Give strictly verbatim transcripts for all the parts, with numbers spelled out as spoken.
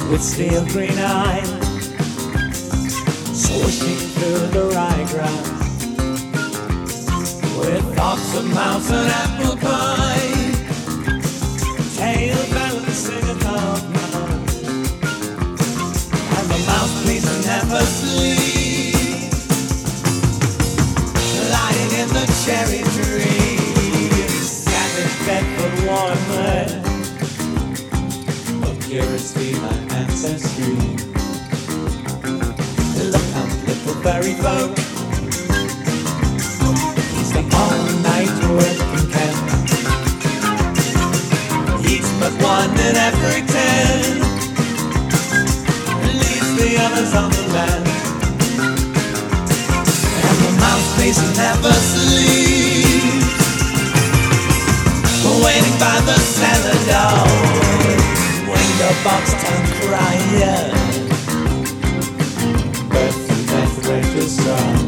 with steel green eyes, swishing through the ryegrass, with thoughts of mouse and apple pie, tail balancing above mouth, and the mouthpiece never sleeps, lying in the cherry tree, scattered Bedford warmly, of purest female ancestry. Look out, little fairy folk, he's the all-night working cat. He's but one in every ten, leaves the others on the land. And the mouthpiece never sleeps, waiting by the cellar door, window box town crying, birth and death rate song.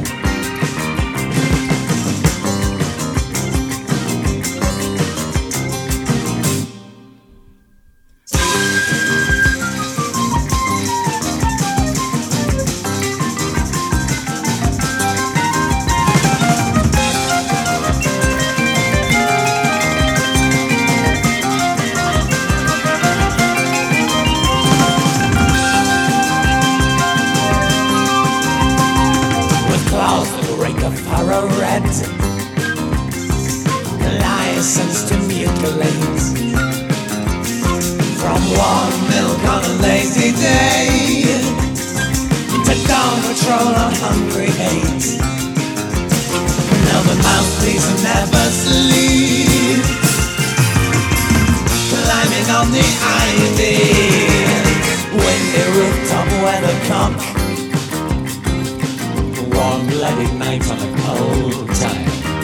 Furrow red, license to mutilate, from warm milk on a lazy day to dawn patrol on hungry hate. Now the mouthpiece never sleeps, climbing on the ivy, windy rooftop weathercock, warm-blooded nights on a cold time.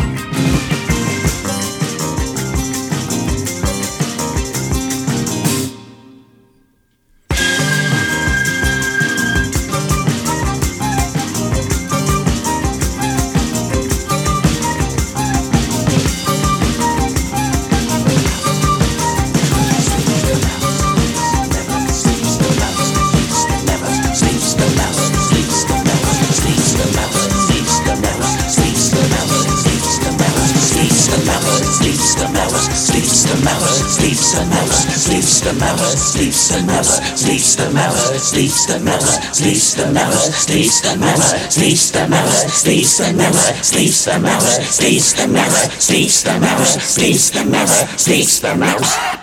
Sleeps the mouse, sleeps the mouse, sleeps the mouse, sleeps the mouse, sleeps the mouse, sleeps the mouse, sleeps the mouse, sleeps the mouse, sleeps the mouse, sleeps the mouse, sleeps the mouse, sleeps the mouse, sleeps the mouse, sleeps the mouse.